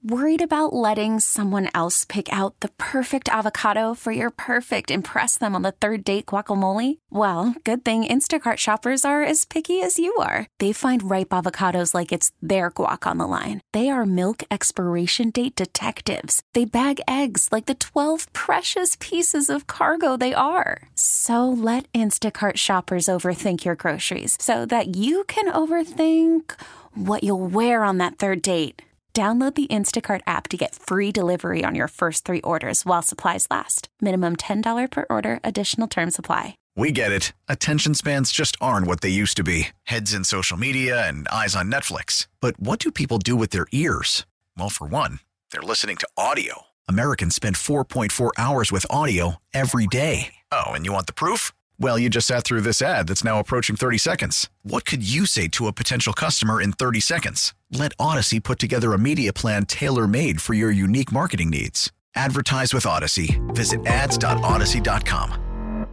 Worried about letting someone else pick out the perfect avocado for your perfect impress them on the third date guacamole? Well, good thing Instacart shoppers are as picky as you are. They find ripe avocados like it's their guac on the line. They are milk expiration date detectives. They bag eggs like the 12 precious pieces of cargo they are. So let Instacart shoppers overthink your groceries so that you can overthink what you'll wear on that third date. Download the Instacart app to get free delivery on your first 3 orders while supplies last. Minimum $10 per order. Additional terms apply. We get it. Attention spans just aren't what they used to be. Heads in social media and eyes on Netflix. But what do people do with their ears? Well, for one, they're listening to audio. Americans spend 4.4 hours with audio every day. Oh, and you want the proof? Well, you just sat through this ad that's now approaching 30 seconds. What could you say to a potential customer in 30 seconds? Let Odyssey put together a media plan tailor-made for your unique marketing needs. Advertise with Odyssey. Visit ads.odyssey.com.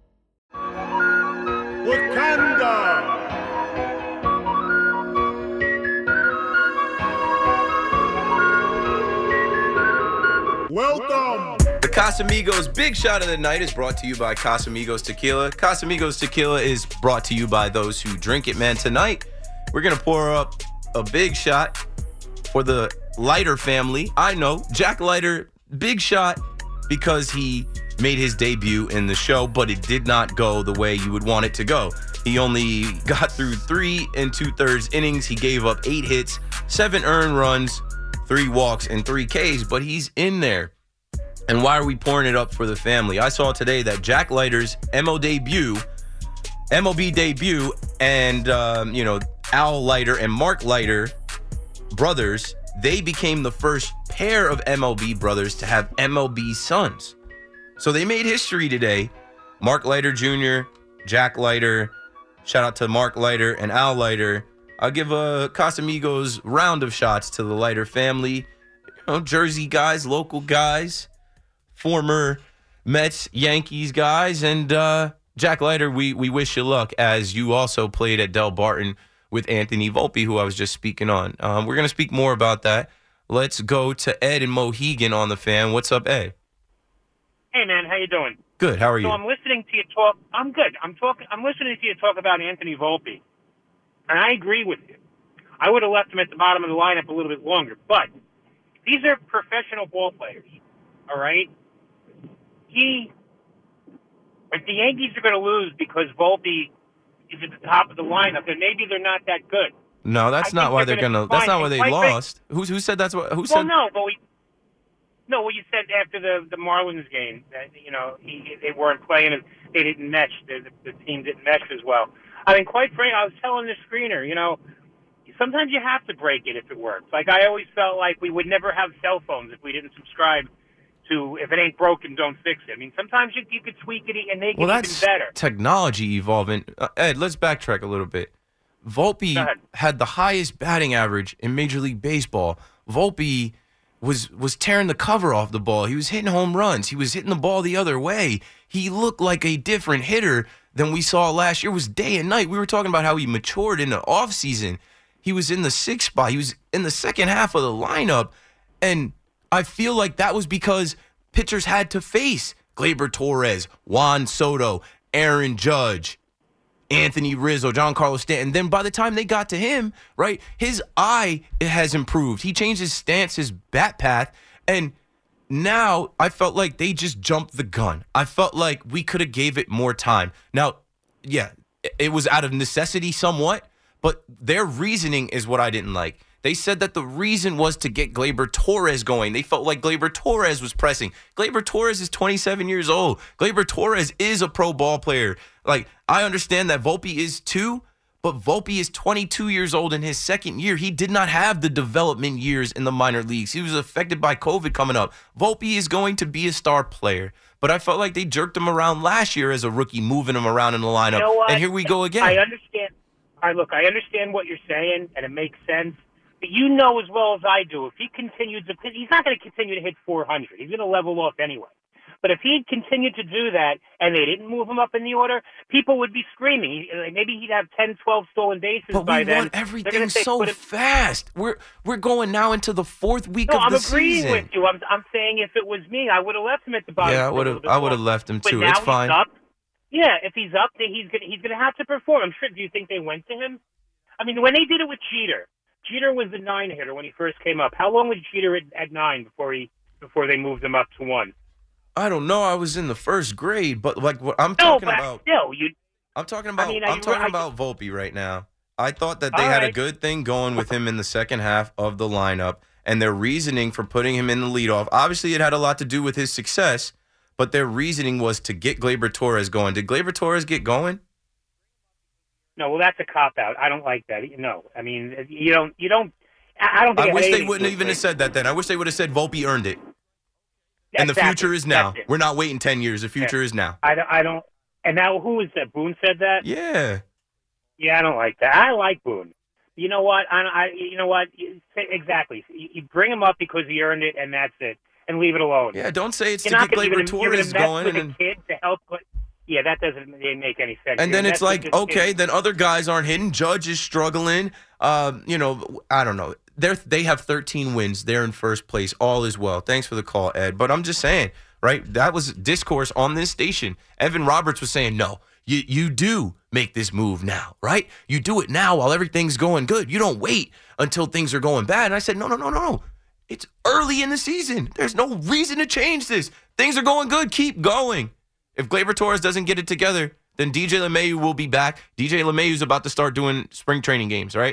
Wakanda! Welcome! The Casamigos Big Shot of the Night is brought to you by Casamigos Tequila. Casamigos Tequila is brought to you by those who drink it, man. Tonight, we're going to pour up a big shot for the Leiter family. I know, Jack Leiter, big shot because he made his debut in the show, but it did not go the way you would want it to go. He only got through 3 2/3 innings. He gave up 8 hits, 7 earned runs, 3 walks, and 3 Ks, but he's in there. And why are we pouring it up for the family? I saw today that Jack Leiter's MLB debut, and Al Leiter and Mark Leiter, brothers, they became the first pair of MLB brothers to have MLB sons. So they made history today. Mark Leiter Jr., Jack Leiter, shout out to Mark Leiter and Al Leiter. I'll give a Casamigos round of shots to the Leiter family. Jersey guys, local guys, former Mets, Yankees guys, and Jack Leiter, we wish you luck, as you also played at Del Barton with Anthony Volpe, who I was just speaking on. We're going to speak more about that. Let's go to Ed in Mohegan on the fan. What's up, Ed? Hey, man, how you doing? Good. How are you? So I'm listening to you talk. I'm good. I'm listening to you talk about Anthony Volpe, and I agree with you. I would have left him at the bottom of the lineup a little bit longer, but these are professional ball players, all right? If the Yankees are going to lose because Volpe is at the top of the lineup, then maybe they're not that good. No, that's not why they're gonna. That's not why they lost. Who said that's what? Who said? Well, no, you said after the Marlins game that they weren't playing, and they didn't mesh. The team didn't mesh as well. I mean, quite frankly, I was telling the screener, sometimes you have to break it if it works. Like I always felt like we would never have cell phones if we didn't subscribe to if it ain't broken, don't fix it. I mean, sometimes you could tweak it and make it even better. Technology evolving. Ed, let's backtrack a little bit. Volpe had the highest batting average in Major League Baseball. Volpe was tearing the cover off the ball. He was hitting home runs. He was hitting the ball the other way. He looked like a different hitter than we saw last year. It was day and night. We were talking about how he matured in the offseason. He was in the 6th spot. He was in the second half of the lineup. And I feel like that was because pitchers had to face Gleyber Torres, Juan Soto, Aaron Judge, Anthony Rizzo, Giancarlo Stanton. Then by the time they got to him, right, his eye has improved. He changed his stance, his bat path, and now I felt like they just jumped the gun. I felt like we could have gave it more time. Now, yeah, it was out of necessity somewhat, but their reasoning is what I didn't like. They said that the reason was to get Gleyber Torres going. They felt like Gleyber Torres was pressing. Gleyber Torres is 27 years old. Gleyber Torres is a pro ball player. Like, I understand that Volpe is too, but Volpe is 22 years old in his second year. He did not have the development years in the minor leagues. He was affected by COVID coming up. Volpe is going to be a star player. But I felt like they jerked him around last year as a rookie, moving him around in the lineup. You know what? And here we go again. I understand. I understand what you're saying, and it makes sense. But you know as well as I do, if he continues, he's not going to continue to hit 400. He's going to level off anyway. But if he'd continued to do that and they didn't move him up in the order, people would be screaming. Maybe he'd have 10, 12 stolen bases by then. But we want everything so fast. We're going now into the fourth week of the season. I'm agreeing with you. I'm saying if it was me, I would have left him at the bottom. Yeah, I would have left him too. But now it's fine. He's up. Yeah, if he's up, then he's gonna have to perform. I'm sure. Do you think they went to him? I mean, when they did it with Jeter was the 9 hitter when he first came up. How long was Jeter at 9 before they moved him up to 1? I don't know. I was in the first grade, but like what I'm talking about. Still, I'm talking about. I'm talking about Volpe right now. I thought that they had a good thing going with him in the second half of the lineup, and their reasoning for putting him in the leadoff. Obviously, it had a lot to do with his success, but their reasoning was to get Gleyber Torres going. Did Gleyber Torres get going? No, well, that's a cop-out. I don't like that. No, I mean, you don't. I don't think. I wish they wouldn't even have said that then. I wish they would have said Volpe earned it. And the future is now. We're not waiting 10 years. The future is now. I don't. And now, who is that? Boone said that? Yeah. Yeah, I don't like that. I like Boone. You know what? You know what? Exactly. You bring him up because he earned it, and that's it. And leave it alone. Yeah, don't say it's to get Gleyber Torres going. With a kid to help. Yeah, that doesn't make any sense. And then it's like, okay, then other guys aren't hitting. Judge is struggling. I don't know. They have 13 wins. They're in first place. All is well. Thanks for the call, Ed. But I'm just saying, right? That was discourse on this station. Evan Roberts was saying, no, you do make this move now, right? You do it now while everything's going good. You don't wait until things are going bad. And I said, no. It's early in the season. There's no reason to change this. Things are going good. Keep going. If Gleyber Torres doesn't get it together, then DJ LeMahieu will be back. DJ LeMahieu's about to start doing spring training games, right?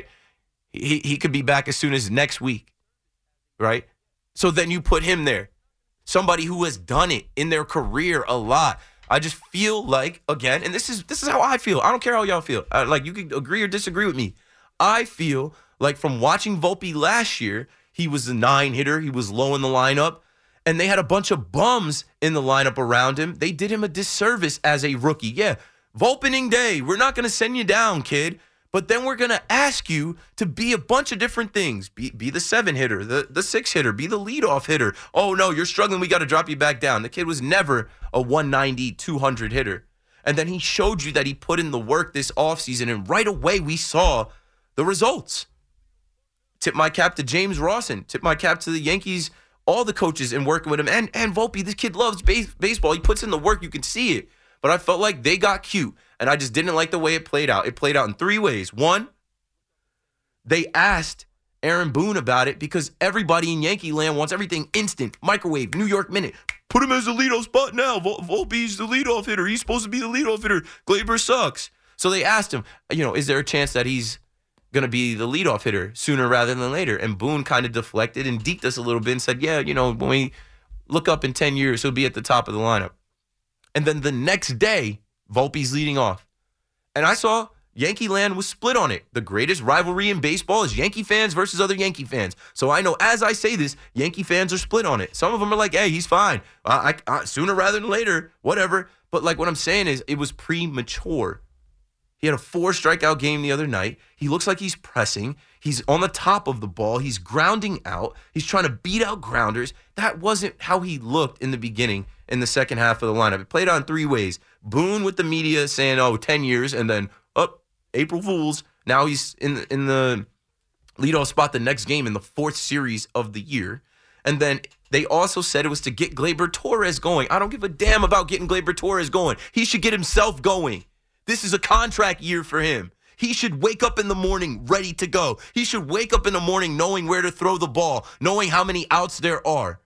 He could be back as soon as next week, right? So then you put him there. Somebody who has done it in their career a lot. I just feel like, again, and this is how I feel. I don't care how y'all feel. You can agree or disagree with me. I feel like from watching Volpe last year, he was a 9 hitter. He was low in the lineup. And they had a bunch of bums in the lineup around him. They did him a disservice as a rookie. Yeah, Volpening day. We're not going to send you down, kid. But then we're going to ask you to be a bunch of different things. Be the 7 hitter, the 6 hitter, be the leadoff hitter. Oh, no, you're struggling. We got to drop you back down. The kid was never a 190, 200 hitter. And then he showed you that he put in the work this offseason, and right away we saw the results. Tip my cap to James Rawson. Tip my cap to the Yankees, all the coaches and working with him. And Volpe, this kid loves baseball. He puts in the work. You can see it. But I felt like they got cute, and I just didn't like the way it played out. It played out in 3 ways. 1, they asked Aaron Boone about it because everybody in Yankee land wants everything instant, microwave, New York minute. Put him as the leadoff spot now. Volpe's the leadoff hitter. He's supposed to be the leadoff hitter. Gleyber sucks. So they asked him, is there a chance that he's going to be the leadoff hitter sooner rather than later? And Boone kind of deflected and deked us a little bit and said, yeah, when we look up in 10 years, he'll be at the top of the lineup. And then the next day, Volpe's leading off. And I saw Yankee land was split on it. The greatest rivalry in baseball is Yankee fans versus other Yankee fans. So I know as I say this, Yankee fans are split on it. Some of them are like, hey, he's fine. I sooner rather than later, whatever. But like what I'm saying is it was premature. He had a 4 strikeout game the other night. He looks like he's pressing. He's on the top of the ball. He's grounding out. He's trying to beat out grounders. That wasn't how he looked in the beginning in the second half of the lineup. It played out in 3 ways. Boone with the media saying, 10 years, and then, April Fools. Now he's in the leadoff spot the next game in the 4th series of the year. And then they also said it was to get Gleyber Torres going. I don't give a damn about getting Gleyber Torres going. He should get himself going. This is a contract year for him. He should wake up in the morning ready to go. He should wake up in the morning knowing where to throw the ball, knowing how many outs there are.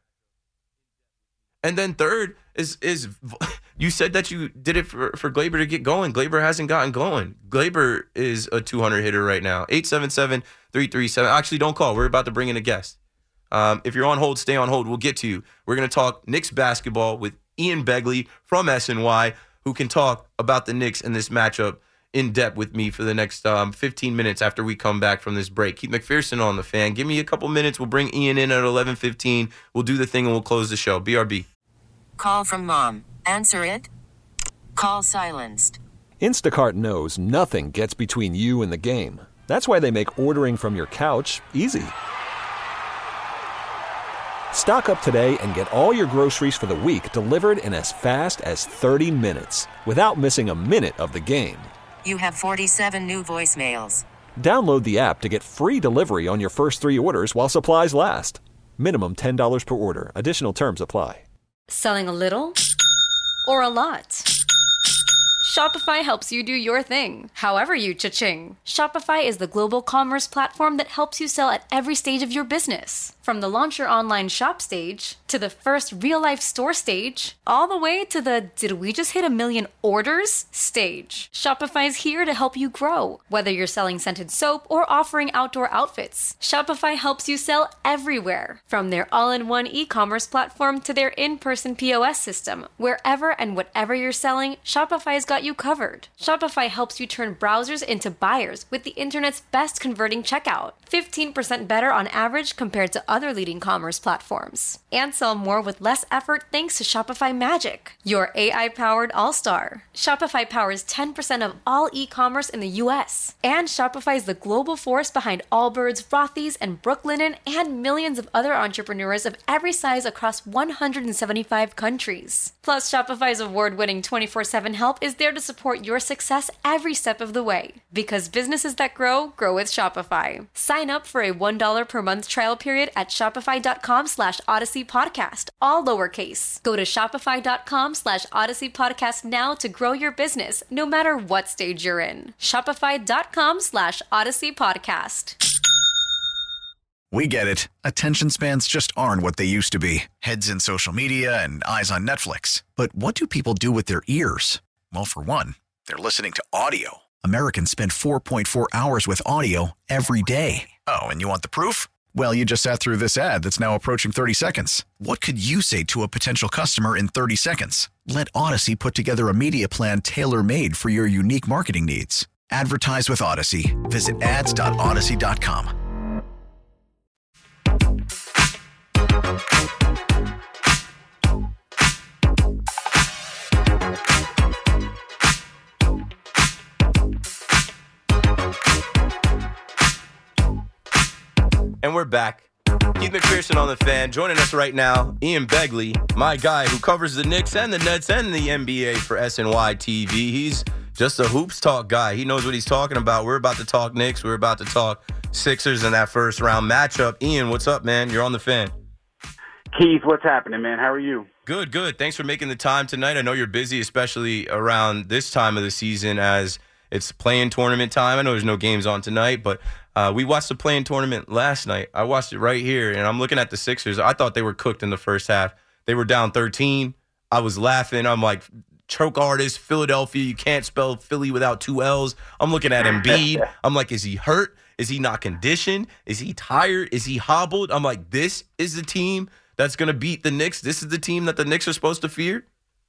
And then third is you said that you did it for Gleyber to get going. Gleyber hasn't gotten going. Gleyber is a 200 hitter right now. 877-337. Actually, don't call. We're about to bring in a guest. If you're on hold, stay on hold. We'll get to you. We're going to talk Knicks basketball with Ian Begley from SNY, who can talk about the Knicks and this matchup in depth with me for the next 15 minutes after we come back from this break. Keith McPherson on the Fan. Give me a couple minutes. We'll bring Ian in at 11:15. We'll do the thing and we'll close the show. BRB. Call from mom. Answer it. Call silenced. Instacart knows nothing gets between you and the game. That's why they make ordering from your couch easy. Stock up today and get all your groceries for the week delivered in as fast as 30 minutes without missing a minute of the game. You have 47 new voicemails. Download the app to get free delivery on your first 3 orders while supplies last. Minimum $10 per order. Additional terms apply. Selling a little or a lot? Shopify helps you do your thing, however you cha-ching. Shopify is the global commerce platform that helps you sell at every stage of your business. From the launch your online shop stage, to the first real-life store stage, all the way to the did we just hit 1 million orders stage. Shopify's here to help you grow. Whether you're selling scented soap or offering outdoor outfits, Shopify helps you sell everywhere. From their all-in-one e-commerce platform to their in-person POS system, wherever and whatever you're selling, Shopify's got you covered. Shopify helps you turn browsers into buyers with the internet's best converting checkout. 15% better on average compared to other leading commerce platforms. And sell more with less effort thanks to Shopify Magic, your AI-powered all-star. Shopify powers 10% of all e-commerce in the US. And Shopify is the global force behind Allbirds, Rothy's, and Brooklinen, and millions of other entrepreneurs of every size across 175 countries. Plus, Shopify's award-winning 24/7 help is there to support your success every step of the way. Because businesses that grow, grow with Shopify. Sign up for a $1 per month trial period at shopify.com/Odyssey Podcast, all lowercase. Go to shopify.com/Odyssey Podcast now to grow your business, no matter what stage you're in. Shopify.com/Odyssey Podcast. We get it. Attention spans just aren't what they used to be. Heads in social media and eyes on Netflix. But what do people do with their ears? Well, for one, they're listening to audio. Americans spend 4.4 hours with audio every day. Oh, and you want the proof? Well, you just sat through this ad that's now approaching 30 seconds. What could you say to a potential customer in 30 seconds? Let Odyssey put together a media plan tailor-made for your unique marketing needs. Advertise with Odyssey. Visit ads.odyssey.com. And we're back. Keith McPherson on the Fan. Joining us right now, Ian Begley, my guy who covers the Knicks and the Nets and the NBA for SNY TV. He's just a hoops talk guy. He knows what he's talking about. We're about to talk Knicks. We're about to talk Sixers in that first round matchup. Ian, what's up, man? You're on the Fan. Keith, what's happening, man? How are you? Good, good. Thanks for making the time tonight. I know you're busy, especially around this time of the season as it's play-in tournament time. I know there's no games on tonight, but we watched the play-in tournament last night. I watched it right here, and I'm looking at the Sixers. I thought they were cooked in the first half. They were down 13. I was laughing. I'm like, choke artist, Philadelphia. You can't spell Philly without 2 L's. I'm looking at Embiid. I'm like, is he hurt? Is he not conditioned? Is he tired? Is he hobbled? I'm like, this is the team that's going to beat the Knicks. This is the team that the Knicks are supposed to fear.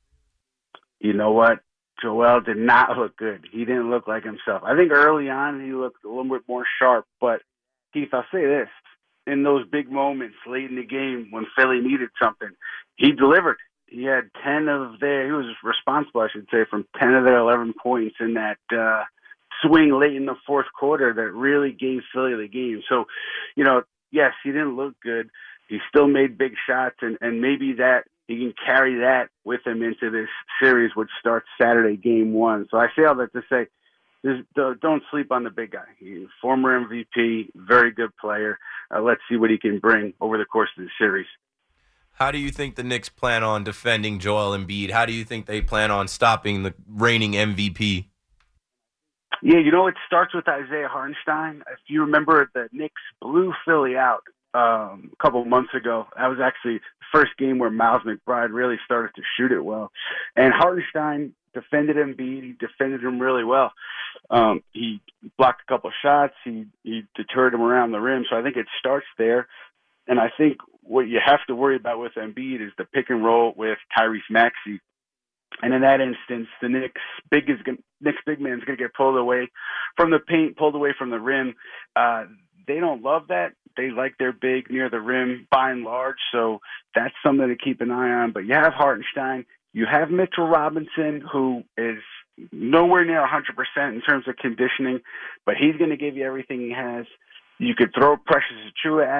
You know what? Joel did not look good. He didn't look like himself. I think early on he looked a little bit more sharp. But, Keith, I'll say this. In those big moments late in the game when Philly needed something, he delivered. He had 10 of their – he was responsible, I should say, from 10 of their 11 points in that swing late in the fourth quarter that really gave Philly the game. So, you know, yes, he didn't look good. He still made big shots, and maybe that – he can carry that with him into this series, which starts Saturday, Game 1. So I say all that to say, don't sleep on the big guy. He's a former MVP, very good player. Let's see what he can bring over the course of the series. How do you think the Knicks plan on defending Joel Embiid? How do you think they plan on stopping the reigning MVP? Yeah, you know, it starts with Isaiah Hartenstein. If you remember, the Knicks blew Philly out a couple months ago. That was actually the first game where Miles McBride really started to shoot it well. And Hartenstein defended Embiid. He defended him really well. He blocked a couple of shots. He deterred him around the rim. So I think it starts there. And I think what you have to worry about with Embiid is the pick and roll with Tyrese Maxey. And in that instance, the Knicks big man is going to get pulled away from the paint, pulled away from the rim. They don't love that. They like their big near the rim by and large, so that's something to keep an eye on. But you have Hartenstein. You have Mitchell Robinson, who is nowhere near 100% in terms of conditioning, but he's going to give you everything he has. You could throw Precious Achiuwa at him.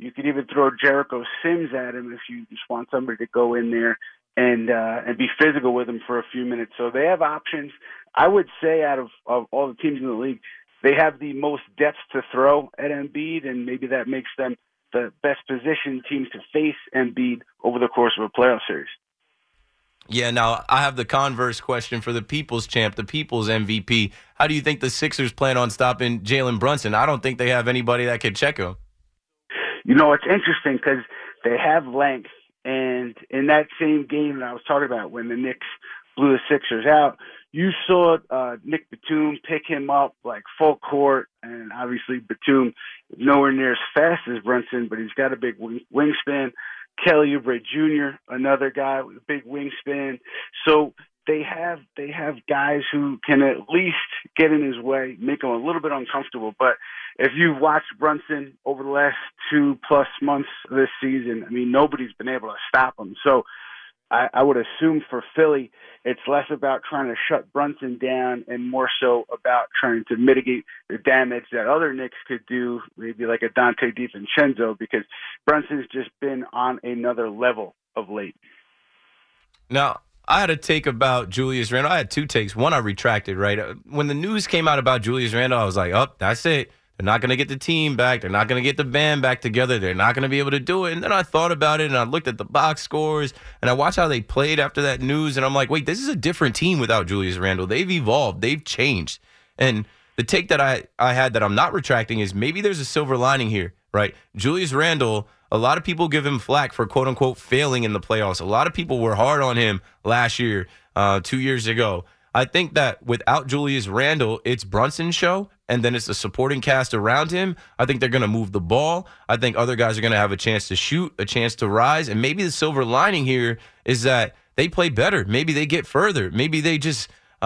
You could even throw Jericho Sims at him if you just want somebody to go in there and be physical with him for a few minutes. So they have options. I would say out of all the teams in the league, they have the most depth to throw at Embiid, and maybe that makes them the best positioned team to face Embiid over the course of a playoff series. Yeah, now I have the converse question for the people's champ, the people's MVP. How do you think the Sixers plan on stopping Jalen Brunson? I don't think they have anybody that could check him. You know, it's interesting because they have length, and in that same game that I was talking about when the Knicks blew the Sixers out, you saw Nick Batum pick him up like full court, and obviously Batum is nowhere near as fast as Brunson, but he's got a big wingspan. Kelly Oubre Jr., another guy with a big wingspan. So they have guys who can at least get in his way, make him a little bit uncomfortable. But if you've watched Brunson over the last 2+ months of this season, I mean, nobody's been able to stop him. So I would assume for Philly, it's less about trying to shut Brunson down and more so about trying to mitigate the damage that other Knicks could do, maybe like a Dante DiVincenzo, because Brunson's just been on another level of late. Now, I had a take about Julius Randle. I had 2 takes. One I retracted, right? When the news came out about Julius Randle, I was like, oh, that's it. They're not going to get the team back. They're not going to get the band back together. They're not going to be able to do it. And then I thought about it, and I looked at the box scores, and I watched how they played after that news, and I'm like, wait, this is a different team without Julius Randle. They've evolved. They've changed. And the take that I had that I'm not retracting is maybe there's a silver lining here, right? Julius Randle, a lot of people give him flack for, quote-unquote, failing in the playoffs. A lot of people were hard on him last year, 2 years ago. I think that without Julius Randle, it's Brunson's show, and then it's the supporting cast around him. I think they're going to move the ball. I think other guys are going to have a chance to shoot, a chance to rise, and maybe the silver lining here is that they play better. Maybe they get further. Maybe they just,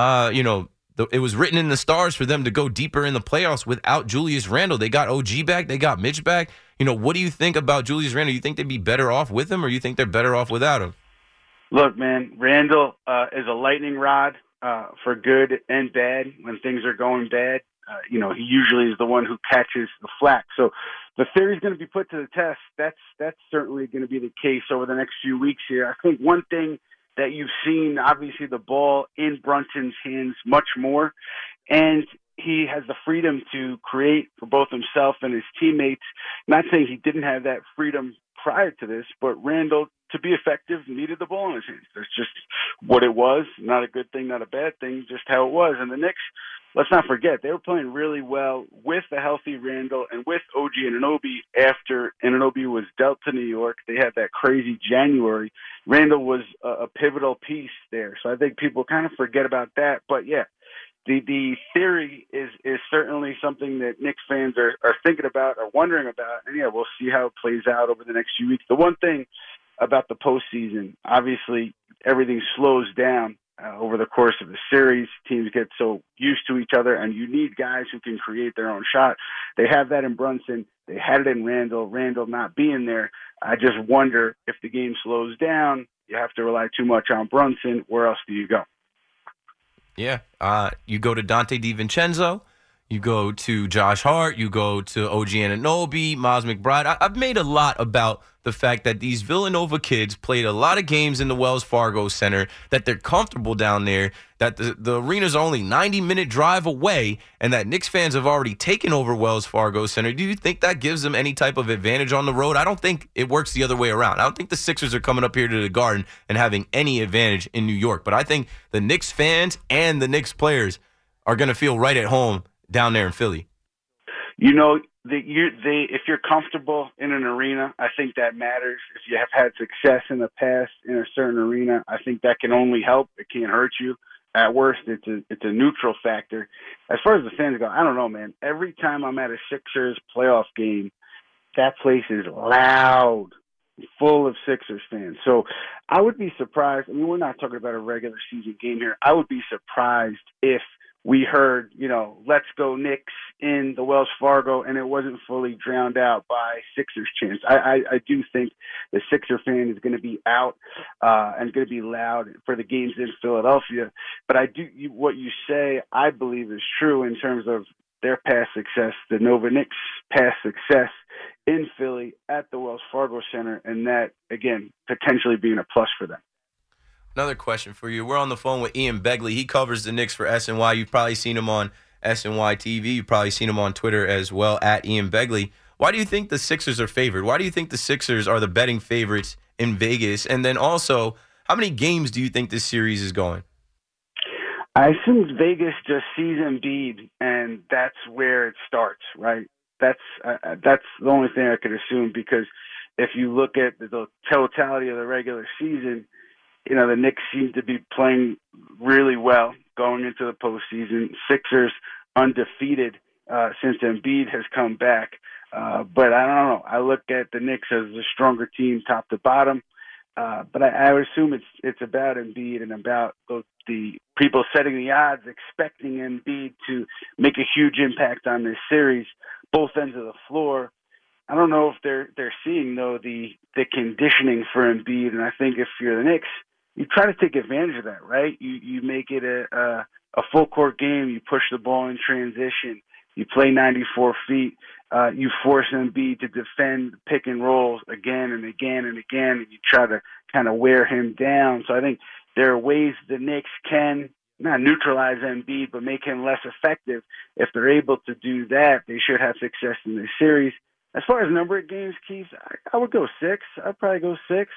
it was written in the stars for them to go deeper in the playoffs without Julius Randle. They got OG back. They got Mitch back. What do you think about Julius Randle? You think they'd be better off with him, or you think they're better off without him? Look, man, Randle is a lightning rod. For good and bad. When things are going bad, he usually is the one who catches the flack. So the theory is going to be put to the test. That's certainly going to be the case over the next few weeks here. I think one thing that you've seen, obviously, the ball in Brunson's hands much more, and he has the freedom to create for both himself and his teammates. Not saying he didn't have that freedom prior to this, but Randle, to be effective, needed the ball in his hands. That's just what it was. Not a good thing, not a bad thing, just how it was. And the Knicks, let's not forget, they were playing really well with the healthy Randle and with OG Anunoby after Anunoby was dealt to New York. They had that crazy January. Randle was a pivotal piece there. So I think people kind of forget about that. But, yeah, the theory is certainly something that Knicks fans are thinking about, are wondering about. And, yeah, we'll see how it plays out over the next few weeks. The one thing about the postseason, obviously everything slows down over the course of the series. Teams get so used to each other, and you need guys who can create their own shot. They have that in Brunson. They had it in Randle. Randle not being there, I just wonder if the game slows down, you have to rely too much on Brunson. Where else do you go? Yeah, you go to Dante DiVincenzo. You go to Josh Hart, you go to OG Anunoby, Miles McBride. I've made a lot about the fact that these Villanova kids played a lot of games in the Wells Fargo Center, that they're comfortable down there, that the arena's only 90-minute drive away, and that Knicks fans have already taken over Wells Fargo Center. Do you think that gives them any type of advantage on the road? I don't think it works the other way around. I don't think the Sixers are coming up here to the Garden and having any advantage in New York. But I think the Knicks fans and the Knicks players are going to feel right at home down there in Philly. If you're comfortable in an arena, I think that matters. If you have had success in the past in a certain arena, I think that can only help. It can't hurt you. At worst, it's a neutral factor. As far as the fans go, I don't know, man. Every time I'm at a Sixers playoff game, that place is loud, full of Sixers fans. So I would be surprised. I mean, we're not talking about a regular season game here. I would be surprised if we heard, let's go Knicks in the Wells Fargo, and it wasn't fully drowned out by Sixers chants. I do think the Sixer fan is going to be out and going to be loud for the games in Philadelphia. But what you say, I believe is true in terms of their past success, the Nova Knicks' past success in Philly at the Wells Fargo Center, and that, again, potentially being a plus for them. Another question for you. We're on the phone with Ian Begley. He covers the Knicks for SNY. You've probably seen him on SNY TV. You've probably seen him on Twitter as well, at Ian Begley. Why do you think the Sixers are favored? Why do you think the Sixers are the betting favorites in Vegas? And then also, how many games do you think this series is going? I assume Vegas just sees Embiid, and that's where it starts, right? That's the only thing I could assume, because if you look at the totality of the regular season, the Knicks seem to be playing really well going into the postseason. Sixers undefeated since Embiid has come back. But I don't know. I look at the Knicks as a stronger team top to bottom. But I would assume it's about Embiid and about the people setting the odds, expecting Embiid to make a huge impact on this series, both ends of the floor. I don't know if they're seeing, though, the conditioning for Embiid. And I think if you're the Knicks, you try to take advantage of that, right? You make it a full court game. You push the ball in transition. You play 94 feet. You force Embiid to defend pick and rolls again and again and again, and you try to kind of wear him down. So I think there are ways the Knicks can not neutralize Embiid, but make him less effective. If they're able to do that, they should have success in this series. As far as number of games, Keith, I would go 6. I'd probably go 6.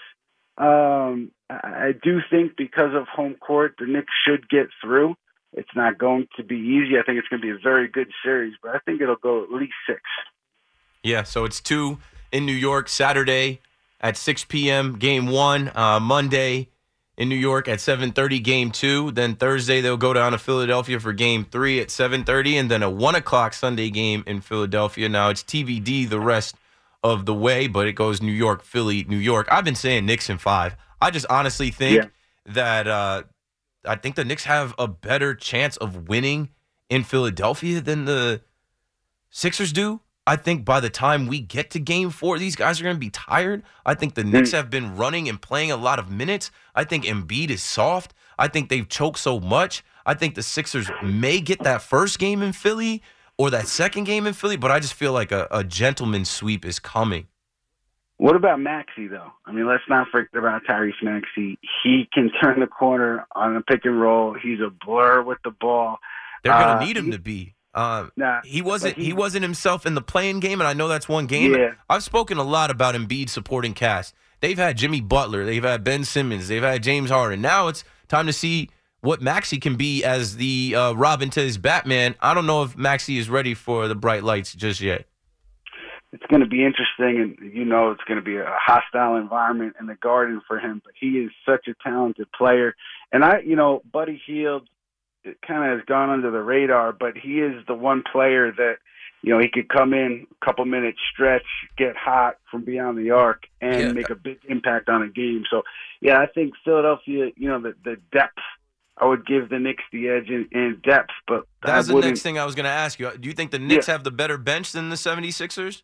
I do think because of home court, the Knicks should get through. It's not going to be easy. I think it's going to be a very good series, but I think it'll go at least 6. Yeah, so it's 2 in New York, Saturday at 6 p.m., Game 1. Monday in New York at 7:30, Game 2. Then Thursday they'll go down to Philadelphia for Game 3 at 7:30, and then a 1 o'clock Sunday game in Philadelphia. Now it's TBD the rest of the way, but it goes New York, Philly, New York. I've been saying Knicks in 5. I just honestly think that I think the Knicks have a better chance of winning in Philadelphia than the Sixers do. I think by the time we get to Game 4, these guys are going to be tired. I think the Knicks have been running and playing a lot of minutes. I think Embiid is soft. I think they've choked so much. I think the Sixers may get that first game in Philly or that second game in Philly, but I just feel like a gentleman's sweep is coming. What about Maxey, though? I mean, let's not forget about Tyrese Maxey. He can turn the corner on a pick and roll. He's a blur with the ball. They're going to need him to be. He wasn't himself in the playing game, and I know that's one game. Yeah. I've spoken a lot about Embiid supporting cast. They've had Jimmy Butler. They've had Ben Simmons. They've had James Harden. Now it's time to see what Maxey can be as the Robin to his Batman. I don't know if Maxey is ready for the bright lights just yet. It's going to be interesting, and it's going to be a hostile environment in the Garden for him. But he is such a talented player. And Buddy Hield, it kind of has gone under the radar, but he is the one player that, he could come in, a couple minutes stretch, get hot from beyond the arc, and make a big impact on a game. So, I think Philadelphia, the depth, I would give the Knicks the edge in depth. But that's the next thing I was going to ask you. Do you think the Knicks have the better bench than the 76ers?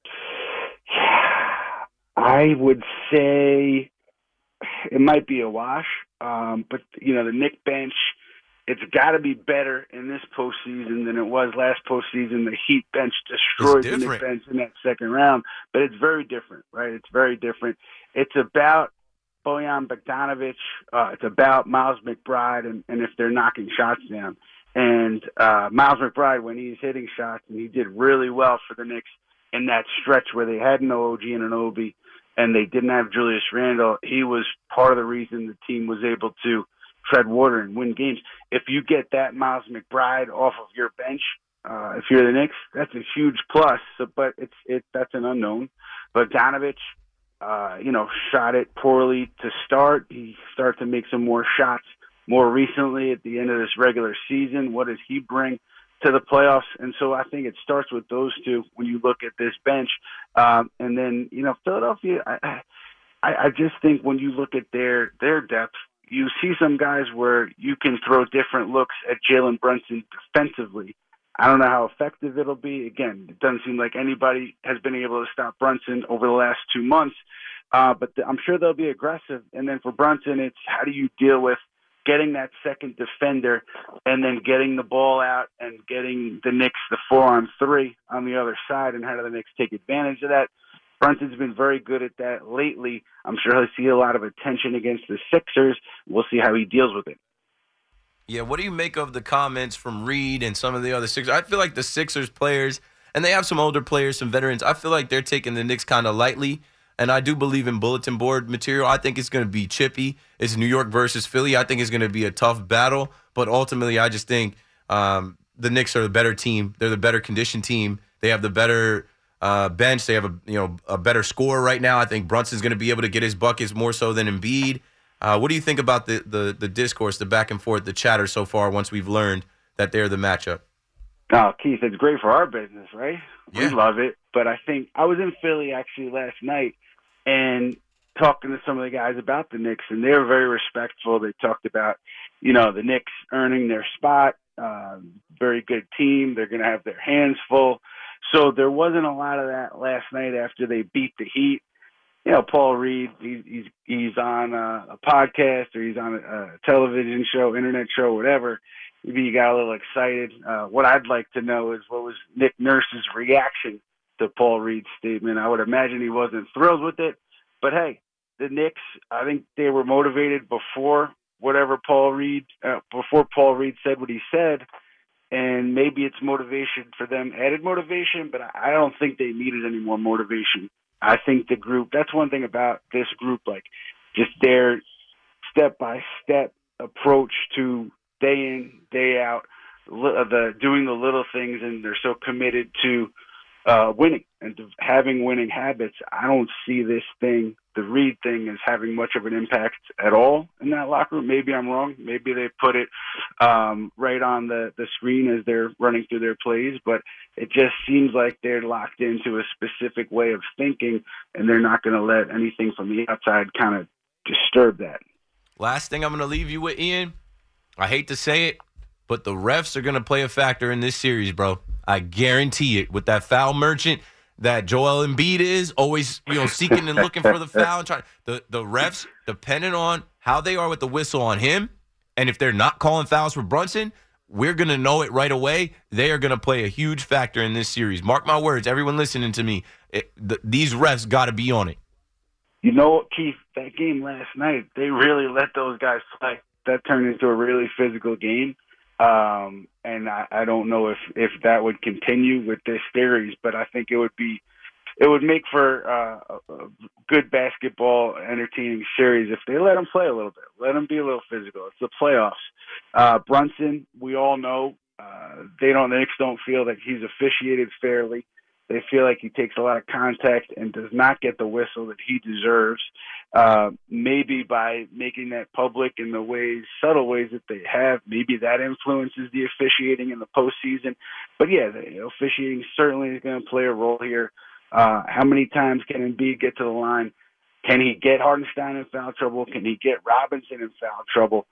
I would say it might be a wash, but the Knicks bench, it's got to be better in this postseason than it was last postseason. The Heat bench destroyed the Knicks bench in that second round, but it's very different, right? It's very different. It's about Bojan Bogdanovic. It's about Miles McBride, and if they're knocking shots down. And Miles McBride, when he's hitting shots, and he did really well for the Knicks in that stretch where they had no OG and an Obi, and they didn't have Julius Randle, he was part of the reason the team was able to tread water and win games. If you get that Miles McBride off of your bench, if you're the Knicks, that's a huge plus. So, but that's an unknown. But Bogdanovic, shot it poorly to start. He started to make some more shots more recently at the end of this regular season. What does he bring to the playoffs? And so I think it starts with those two when you look at this bench. And then, Philadelphia, I just think when you look at their depth, you see some guys where you can throw different looks at Jalen Brunson defensively. I don't know how effective it'll be. Again, it doesn't seem like anybody has been able to stop Brunson over the last 2 months. But I'm sure they'll be aggressive. And then for Brunson, it's how do you deal with getting that second defender and then getting the ball out and getting the Knicks the 4-on-3 on the other side, and how do the Knicks take advantage of that? Brunson's been very good at that lately. I'm sure he'll see a lot of attention against the Sixers. We'll see how he deals with it. Yeah, what do you make of the comments from Reed and some of the other Sixers? I feel like the Sixers players, and they have some older players, some veterans, I feel like they're taking the Knicks kind of lightly. And I do believe in bulletin board material. I think it's going to be chippy. It's New York versus Philly. I think it's going to be a tough battle. But ultimately, I just think the Knicks are the better team. They're the better conditioned team. They have the better bench. They have a better scorer right now. I think Brunson's going to be able to get his buckets more so than Embiid. What do you think about the discourse, the back and forth, the chatter so far once we've learned that they're the matchup? Oh, Keith, it's great for our business, right? Yeah. We love it. But I think I was in Philly actually last night and talking to some of the guys about the Knicks, and they were very respectful. They talked about, the Knicks earning their spot, very good team. They're going to have their hands full. So there wasn't a lot of that last night after they beat the Heat. Paul Reed, he's on a podcast or he's on a television show, internet show, whatever. Maybe you got a little excited. What I'd like to know is what was Nick Nurse's reaction to Paul Reed's statement. I would imagine he wasn't thrilled with it. But, hey, the Knicks, I think they were motivated before Paul Reed said what he said. And maybe it's motivation for them, added motivation, but I don't think they needed any more motivation. I think the group, that's one thing about this group, like just their step-by-step approach to day in, day out, doing the little things, and they're so committed to winning and to having winning habits. I don't see this thing, the Reed thing, as having much of an impact at all in that locker room. Maybe I'm wrong. Maybe they put it right on the screen as they're running through their plays, but it just seems like they're locked into a specific way of thinking, and they're not going to let anything from the outside kind of disturb that. Last thing I'm going to leave you with, Ian, I hate to say it, but the refs are going to play a factor in this series, bro. I guarantee it. With that foul merchant that Joel Embiid is, always seeking and looking for the foul. And the refs, depending on how they are with the whistle on him, and if they're not calling fouls for Brunson, we're going to know it right away. They are going to play a huge factor in this series. Mark my words, everyone listening to me, these refs got to be on it. You know what, Keith, that game last night, they really let those guys play. That turned into a really physical game. And I don't know if that would continue with this series, but I think it would make for a good basketball, entertaining series if they let them play a little bit, let them be a little physical. It's the playoffs. Brunson, we all know, the Knicks don't feel that he's officiated fairly. They feel like he takes a lot of contact and does not get the whistle that he deserves. Maybe by making that public in the subtle ways that they have, maybe that influences the officiating in the postseason. But yeah, the officiating certainly is going to play a role here. How many times can Embiid get to the line? Can he get Hartenstein in foul trouble? Can he get Robinson in foul trouble?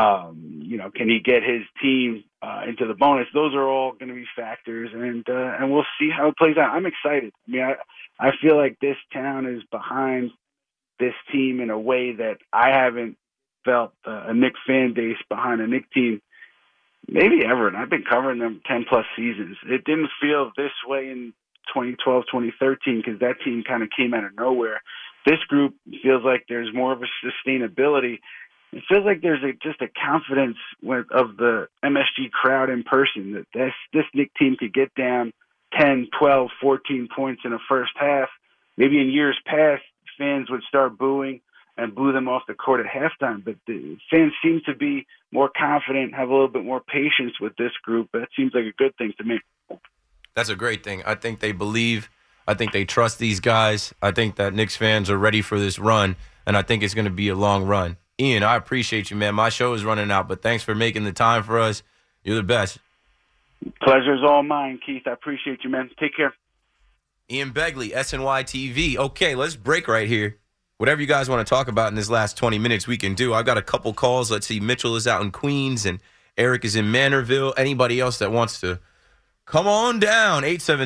Can he get his team into the bonus? Those are all going to be factors, and we'll see how it plays out. I'm excited. I mean, I feel like this town is behind this team in a way that I haven't felt a Knicks fan base behind a Knicks team maybe ever, and I've been covering them 10-plus seasons. It didn't feel this way in 2012, 2013 because that team kind of came out of nowhere. This group feels like there's more of a sustainability. It feels like there's just a confidence of the MSG crowd in person that this Knicks team could get down 10, 12, 14 points in the first half. Maybe in years past, fans would start booing and boo them off the court at halftime. But the fans seem to be more confident, have a little bit more patience with this group. That seems like a good thing to me. That's a great thing. I think they believe. I think they trust these guys. I think that Knicks fans are ready for this run, and I think it's going to be a long run. Ian, I appreciate you, man. My show is running out, but thanks for making the time for us. You're the best. Pleasure's all mine, Keith. I appreciate you, man. Take care. Ian Begley, SNY TV. Okay, let's break right here. Whatever you guys want to talk about in this last 20 minutes, we can do. I've got a couple calls. Let's see. Mitchell is out in Queens, and Eric is in Manorville. Anybody else that wants to come on down,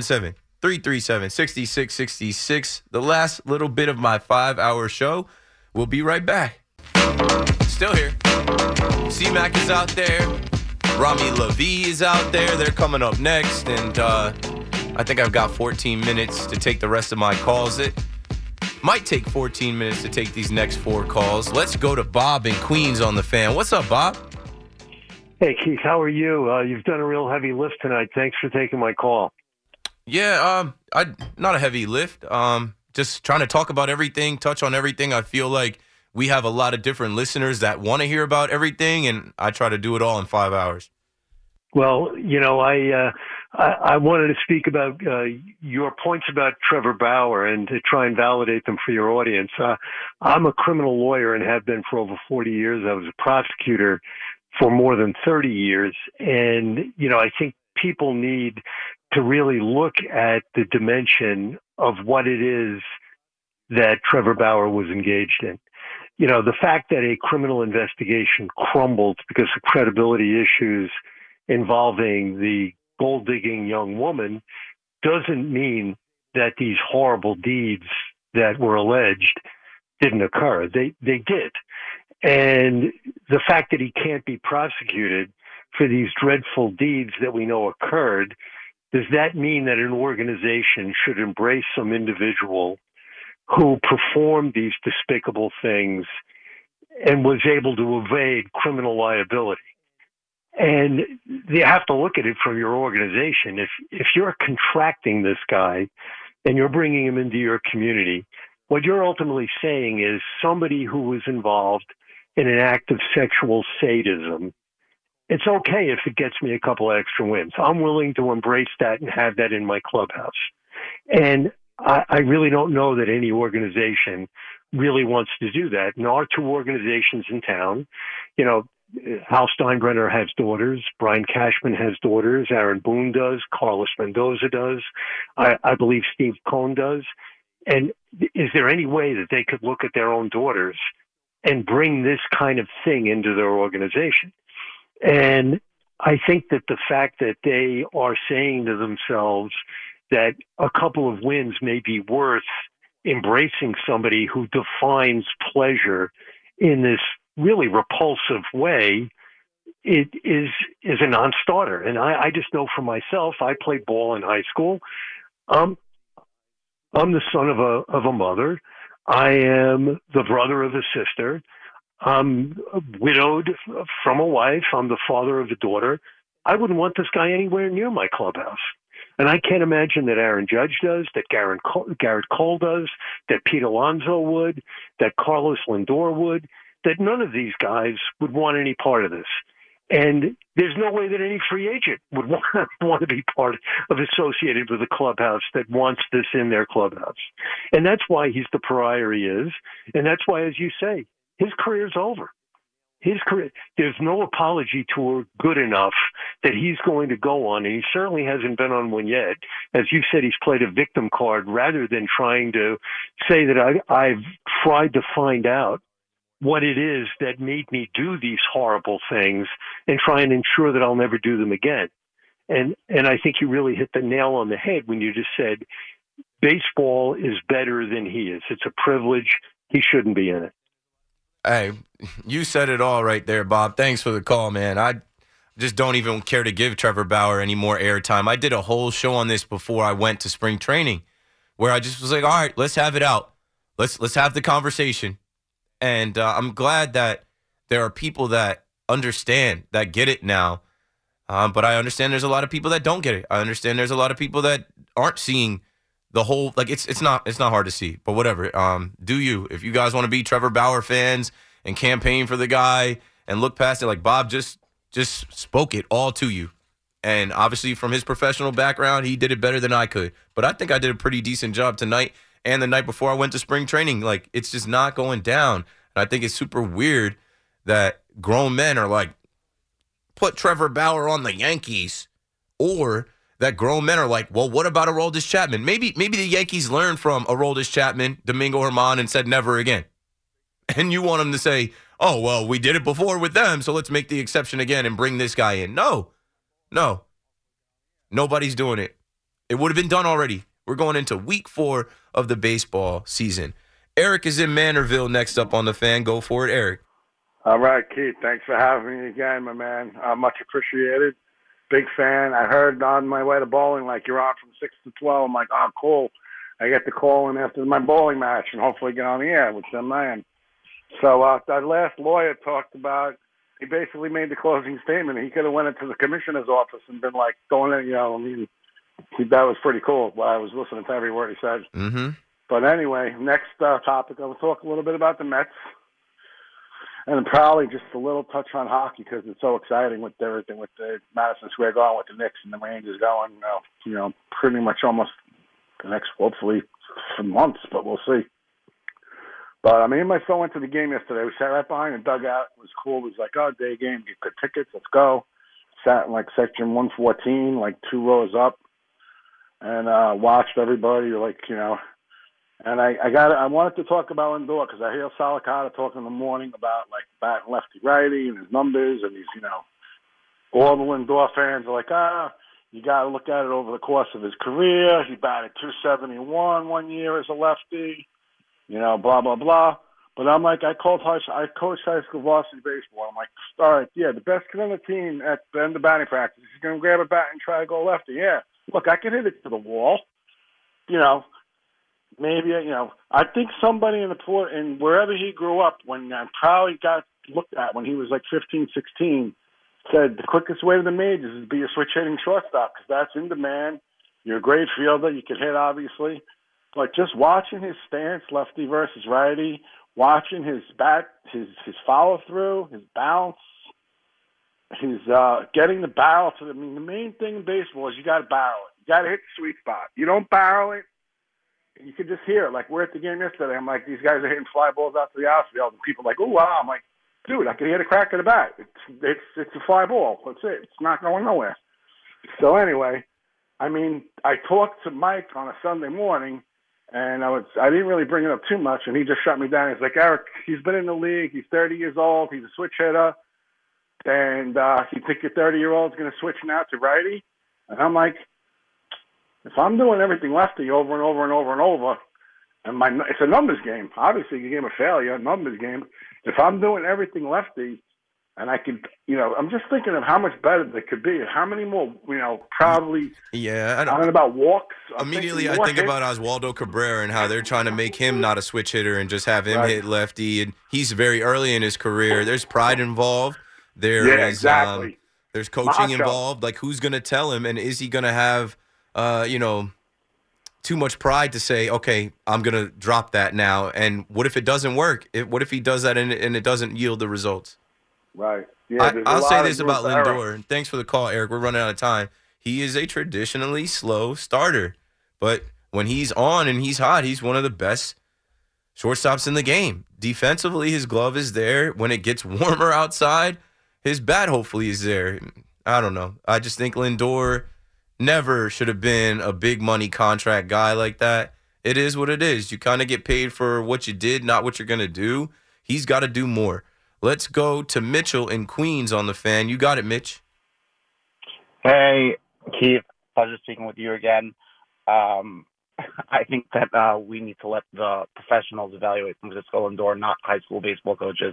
877-337-6666. The last little bit of my 5-hour show. We'll be right back. Still here. C-Mac is out there. Rami Lavi is out there. They're coming up next. And I think I've got 14 minutes to take the rest of my calls. It might take 14 minutes to take these next 4 calls. Let's go to Bob in Queens on the Fan. What's up, Bob? Hey, Keith, how are you? You've done a real heavy lift tonight. Thanks for taking my call. Yeah, not a heavy lift. Just trying to talk about everything, touch on everything. I feel like we have a lot of different listeners that want to hear about everything, and I try to do it all in 5 hours. Well, I wanted to speak about your points about Trevor Bauer and to try and validate them for your audience. I'm a criminal lawyer and have been for over 40 years. I was a prosecutor for more than 30 years. And, I think people need to really look at the dimension of what it is that Trevor Bauer was engaged in. The fact that a criminal investigation crumbled because of credibility issues involving the gold-digging young woman doesn't mean that these horrible deeds that were alleged didn't occur. They did. And the fact that he can't be prosecuted for these dreadful deeds that we know occurred, does that mean that an organization should embrace some individual who performed these despicable things and was able to evade criminal liability? And you have to look at it from your organization. If you're contracting this guy and you're bringing him into your community, what you're ultimately saying is somebody who was involved in an act of sexual sadism, it's okay if it gets me a couple of extra wins. I'm willing to embrace that and have that in my clubhouse. And I really don't know that any organization really wants to do that. And our 2 organizations in town, Hal Steinbrenner has daughters, Brian Cashman has daughters, Aaron Boone does, Carlos Mendoza does, I believe Steve Cohn does. And is there any way that they could look at their own daughters and bring this kind of thing into their organization? And I think that the fact that they are saying to themselves that a couple of wins may be worth embracing somebody who defines pleasure in this really repulsive way, it is a non-starter. And I just know for myself, I played ball in high school. I'm the son of a mother. I am the brother of a sister. I'm widowed from a wife. I'm the father of a daughter. I wouldn't want this guy anywhere near my clubhouse. And I can't imagine that Aaron Judge does, that Garrett Cole does, that Pete Alonso would, that Carlos Lindor would, that none of these guys would want any part of this. And there's no way that any free agent would want to be associated with a clubhouse that wants this in their clubhouse. And that's why he's the pariah he is. And that's why, as you say, his career's over. His career, there's no apology tour good enough that he's going to go on, and he certainly hasn't been on one yet. As you said, he's played a victim card rather than trying to say that I've tried to find out what it is that made me do these horrible things and try and ensure that I'll never do them again. And I think you really hit the nail on the head when you just said baseball is better than he is. It's a privilege. He shouldn't be in it. Hey, you said it all right there, Bob. Thanks for the call, man. I just don't even care to give Trevor Bauer any more airtime. I did a whole show on this before I went to spring training where I just was like, all right, let's have it out. Let's have the conversation. And I'm glad that there are people that understand, that get it now. But I understand there's a lot of people that don't get it. I understand there's a lot of people that aren't seeing the whole, like, it's not hard to see, but whatever. Do you? If you guys want to be Trevor Bauer fans and campaign for the guy and look past it, like Bob just spoke it all to you. And obviously from his professional background, he did it better than I could. But I think I did a pretty decent job tonight and the night before I went to spring training. Like, it's just not going down. And I think it's super weird that grown men are like, put Trevor Bauer on the Yankees, or that grown men are like, well, what about Aroldis Chapman? Maybe the Yankees learned from Aroldis Chapman, Domingo Germán, and said never again. And you want them to say, oh, well, we did it before with them, so let's make the exception again and bring this guy in. No. Nobody's doing it. It would have been done already. We're going into week 4 of the baseball season. Eric is in Manorville next up on the Fan. Go for it, Eric. All right, Keith. Thanks for having me again, my man. Much appreciated. Big fan. I heard on my way to bowling, like, you're on from 6 to 12. I'm like, oh, cool. I get to call in after my bowling match and hopefully get on the air with some man. So that last lawyer talked about, he basically made the closing statement. He could have went into the commissioner's office and been like, going in, that was pretty cool. Well, I was listening to every word he said. Mm-hmm. But anyway, next topic, I will talk a little bit about the Mets. And probably just a little touch on hockey because it's so exciting with everything with the Madison Square Garden, with the Knicks and the Rangers going, pretty much almost the next, hopefully, for months, but we'll see. But I mean, my son went to the game yesterday. We sat right behind the dugout. It was cool. It was like, oh, day game, get good tickets, let's go. Sat in like section 114, like 2 rows up, and watched everybody, And I wanted to talk about Lindor because I hear Salicata talking in the morning about like batting lefty righty and his numbers, and he's all the Lindor fans are like, you got to look at it over the course of his career. He batted .271 one year as a lefty, blah blah blah. But I'm like, I coached high school varsity baseball. I'm like, all right, yeah, the best kid on the team at the end of batting practice is going to grab a bat and try to go lefty. Yeah, look, I can hit it to the wall, Maybe, I think somebody in wherever he grew up, when probably got looked at when he was like 15, 16, said the quickest way to the majors is be a switch hitting shortstop because that's in demand. You're a great fielder. You can hit, obviously. But just watching his stance, lefty versus righty, watching his bat, his follow through, his bounce, his getting the barrel to the main thing in baseball is you got to barrel it. You got to hit the sweet spot. You don't barrel it. You could just hear it. Like, we're at the game yesterday. I'm like, these guys are hitting fly balls out to the outfield. And people are like, oh, wow. I'm like, dude, I can hear the crack of the bat. It's a fly ball. That's it. It's not going nowhere. So anyway, I talked to Mike on a Sunday morning, and I didn't really bring it up too much, and he just shut me down. He's like, Eric, he's been in the league. He's 30 years old. He's a switch hitter. And you think your 30-year-old's going to switch now to righty? And I'm like, if I'm doing everything lefty over and over and over and over, and it's a numbers game. Obviously, a game of failure, a numbers game. If I'm doing everything lefty, and I can, I'm just thinking of how much better they could be. How many more, probably. Yeah, I don't know about walks. Immediately, I think about Oswaldo Cabrera and how they're trying to make him not a switch hitter and just have him hit lefty. And he's very early in his career. There's pride involved. Exactly. There's coaching involved. Like, who's going to tell him, and is he going to have too much pride to say, okay, I'm going to drop that now. And what if it doesn't work? What if he does that and it doesn't yield the results? Right. Yeah, I'll say this about Lindor. Thanks for the call, Eric. We're running out of time. He is a traditionally slow starter. But when he's on and he's hot, he's one of the best shortstops in the game. Defensively, his glove is there. When it gets warmer outside, his bat hopefully is there. I don't know. I just think Lindor never should have been a big money contract guy like that. It is what it is. You kind of get paid for what you did, not what you're going to do. He's got to do more. Let's go to Mitchell in Queens on the Fan. You got it, Mitch. Hey, Keith. Pleasure speaking with you again. I think that we need to let the professionals evaluate Francisco Lindor, not high school baseball coaches.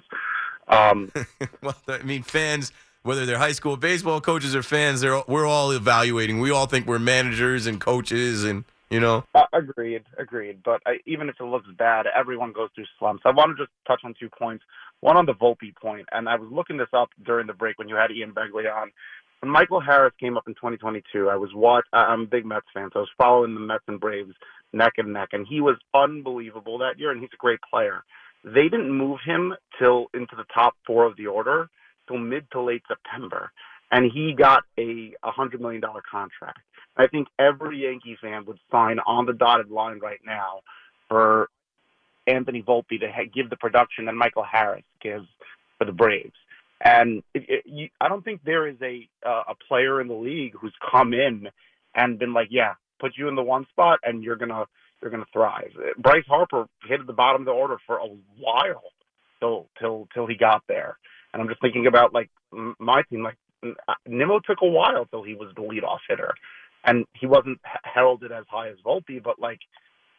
Well, fans, whether they're high school baseball coaches or fans, we're all evaluating. We all think we're managers and coaches and, Agreed. But even if it looks bad, everyone goes through slumps. I want to just touch on 2 points. One on the Volpe point, and I was looking this up during the break when you had Ian Begley on. When Michael Harris came up in 2022, I'm a big Mets fan, so I was following the Mets and Braves neck and neck, and he was unbelievable that year, and he's a great player. They didn't move him till into the top 4 of the order till mid to late September, and he got a $100 million contract. I think every Yankee fan would sign on the dotted line right now for Anthony Volpe to give the production that Michael Harris gives for the Braves. And I don't think there is a player in the league who's come in and been like, yeah, put you in the one spot and you're gonna thrive. Bryce Harper hit at the bottom of the order for a while till he got there. And I'm just thinking about like my team. Like Nimmo took a while till he was the leadoff hitter, and he wasn't heralded as high as Volpe, but like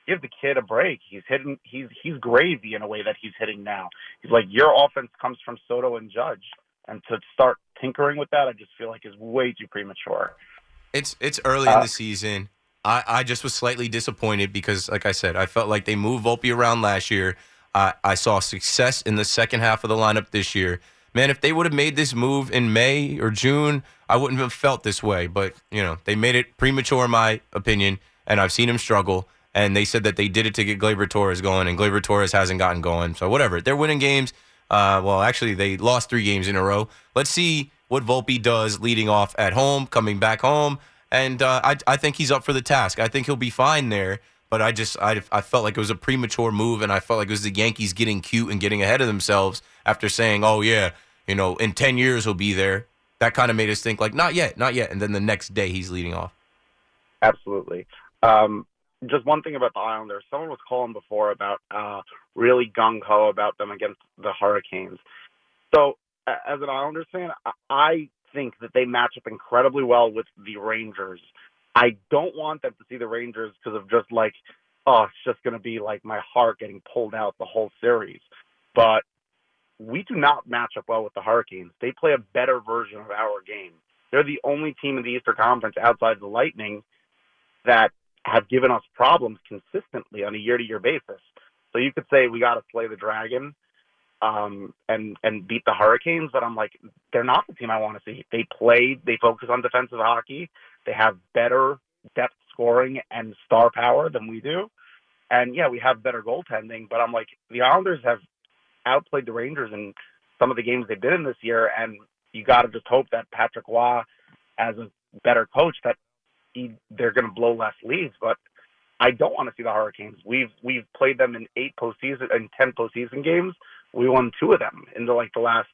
give the kid a break. He's gravy in a way that he's hitting now. He's like, your offense comes from Soto and Judge. And to start tinkering with that, I just feel like is way too premature. It's early in the season. I just was slightly disappointed because, like I said, I felt like they moved Volpe around last year. I saw success in the second half of the lineup this year. Man, if they would have made this move in May or June, I wouldn't have felt this way. But, they made it premature in my opinion, and I've seen him struggle. And they said that they did it to get Gleyber Torres going, and Gleyber Torres hasn't gotten going. So whatever. They're winning games. Actually, they lost 3 games in a row. Let's see what Volpe does leading off at home, coming back home. And I think he's up for the task. I think he'll be fine there. But I felt like it was a premature move, and I felt like it was the Yankees getting cute and getting ahead of themselves after saying, oh, yeah, in 10 years he'll be there. That kind of made us think, like, not yet. And then the next day he's leading off. Absolutely. Just one thing about the Islanders. Someone was calling before about really gung-ho about them against the Hurricanes. So as an Islanders fan, I think that they match up incredibly well with the Rangers. I don't want them to see the Rangers because of just like, oh, it's just going to be like my heart getting pulled out the whole series. But we do not match up well with the Hurricanes. They play a better version of our game. They're the only team in the Eastern Conference outside the Lightning that have given us problems consistently on a year-to-year basis. So you could say we got to slay the dragon and beat the Hurricanes, but I'm like, they're not the team I want to see. They focus on defensive hockey. They have better depth scoring and star power than we do. And, yeah, we have better goaltending, but I'm like, the Islanders have outplayed the Rangers in some of the games they've been in this year, and you got to just hope that Patrick Roy, as a better coach, that they're going to blow less leads. But I don't want to see the Hurricanes. We've played them in 10 postseason games. We won 2 of them in the last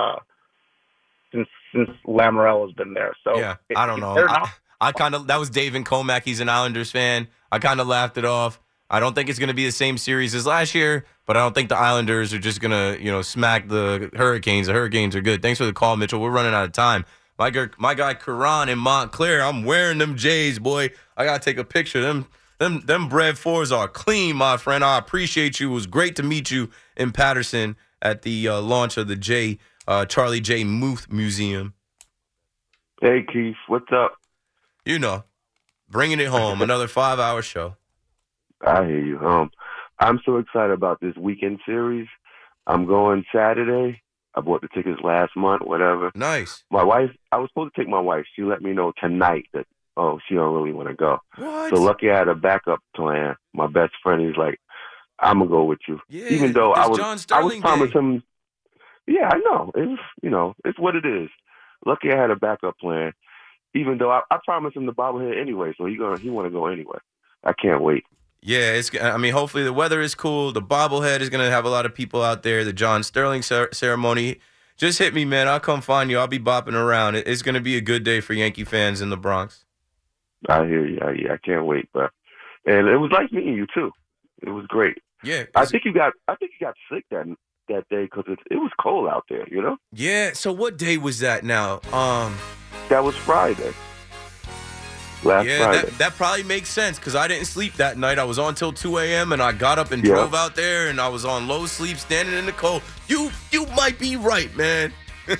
since Lamoriello has been there. So yeah, I don't know. That was Dave and Comack. He's an Islanders fan. I kind of laughed it off. I don't think it's going to be the same series as last year, but I don't think the Islanders are just going to, smack the Hurricanes. The Hurricanes are good. Thanks for the call, Mitchell. We're running out of time. My guy Karan in Montclair, I'm wearing them Jays, boy. I got to take a picture. Them Bread 4s are clean, my friend. I appreciate you. It was great to meet you in Patterson at the launch of the Charlie J. Muth Museum. Hey, Keith. What's up? Bringing it home. Another 5-hour show. I hear you. I'm so excited about this weekend series. I'm going Saturday. I bought the tickets last month, whatever. Nice. My wife, I was supposed to take my wife. She let me know tonight that, she don't really want to go. What? So lucky I had a backup plan. My best friend, he's like, I'm going to go with you. Yeah, even though I was promised Day. him. Yeah, I know. It's what it is. Lucky I had a backup plan. Even though I promised him the bobblehead anyway, so he want to go anyway. I can't wait. Yeah, hopefully the weather is cool. The bobblehead is going to have a lot of people out there. The John Sterling ceremony. Just hit me, man. I'll come find you. I'll be bopping around. It's going to be a good day for Yankee fans in the Bronx. I hear you. I can't wait. And it was like meeting you, too. It was great. Yeah. I think you got sick that day because it was cold out there, Yeah. So what day was that now? That was Friday. Last Friday. That probably makes sense because I didn't sleep that night. I was on till 2 a.m. and I got up and drove out there and I was on low sleep standing in the cold. You might be right, man. Thanks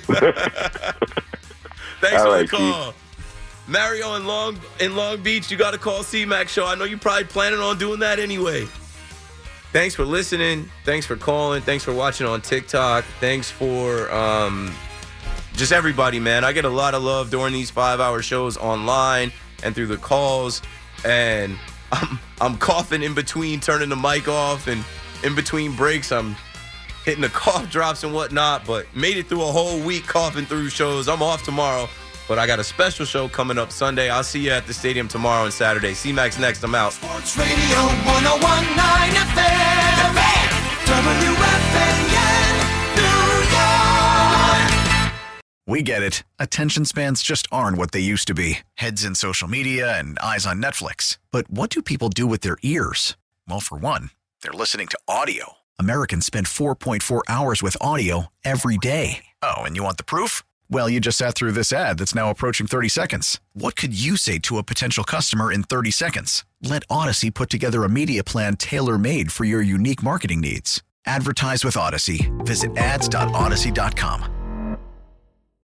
for the call. Keith. Mario in Long Beach, you got to call C-Mac Show. I know you're probably planning on doing that anyway. Thanks for listening. Thanks for calling. Thanks for watching on TikTok. Thanks for just everybody, man. I get a lot of love during these 5-hour shows online and through the calls, and I'm coughing in between turning the mic off, and in between breaks I'm hitting the cough drops and whatnot, but made it through a whole week coughing through shows. I'm off tomorrow, but I got a special show coming up Sunday. I'll see you at the stadium tomorrow and Saturday. C-Mac's next. I'm out. Sports Radio 101.9 FM. WFAN, New York. We get it. Attention spans just aren't what they used to be. Heads in social media and eyes on Netflix. But what do people do with their ears? Well, for one, they're listening to audio. Americans spend 4.4 hours with audio every day. Oh, and you want the proof? Well, you just sat through this ad that's now approaching 30 seconds. What could you say to a potential customer in 30 seconds? Let Odyssey put together a media plan tailor-made for your unique marketing needs. Advertise with Odyssey. Visit ads.odyssey.com.